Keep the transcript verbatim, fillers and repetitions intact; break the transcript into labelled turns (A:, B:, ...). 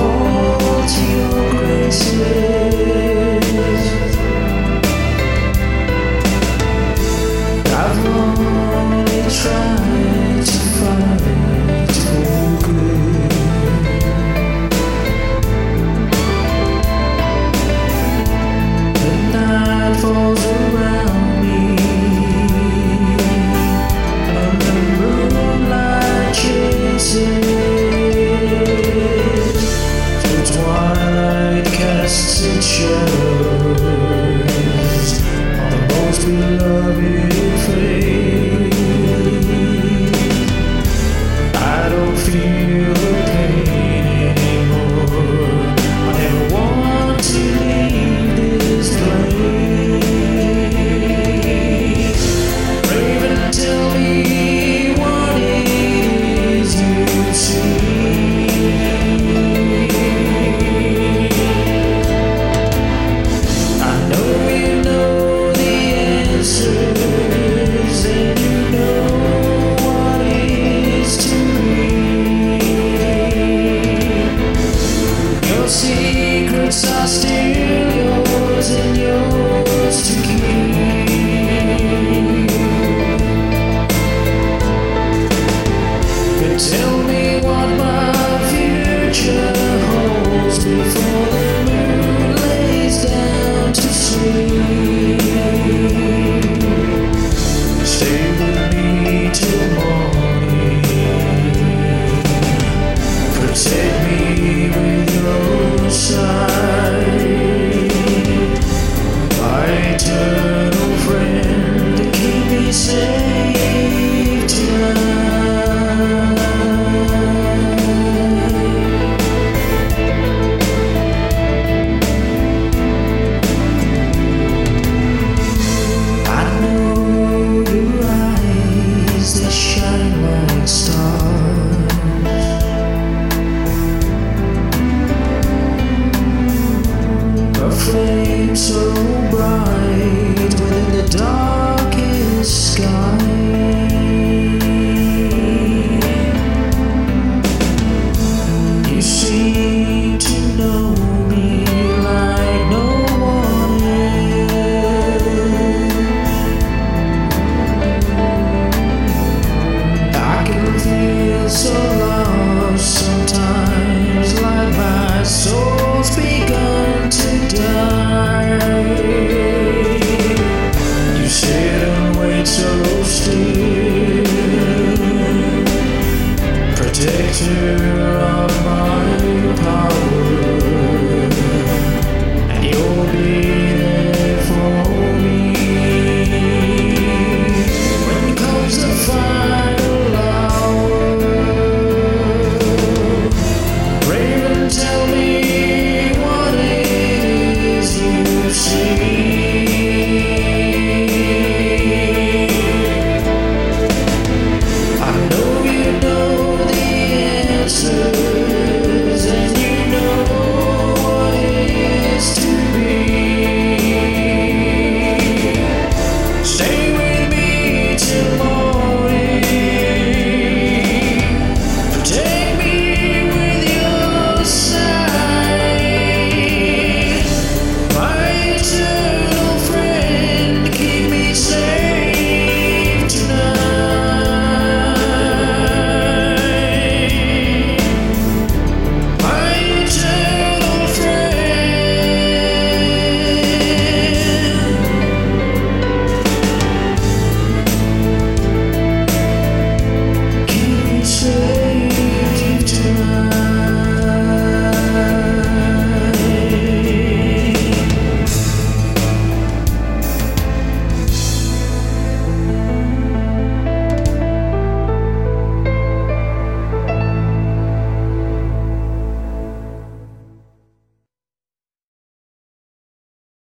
A: fall to your graces. I've only tried to fight for good. The night falls around me, and the moonlight chases. The twilight casts its shadows on the most beloved face. I don't feel the pain anymore. I never want to leave this place. Raven, tell me what it is you see. I know you know the answers, and you know what it is to read. Your secrets are still yours and yours to keep. But tell me what my future holds before the moon lays down to sleep. Stay with me till morning. Protect me with your sight. My eternal friend, to keep me safe tonight. I know your eyes, they shine like stars. A flame so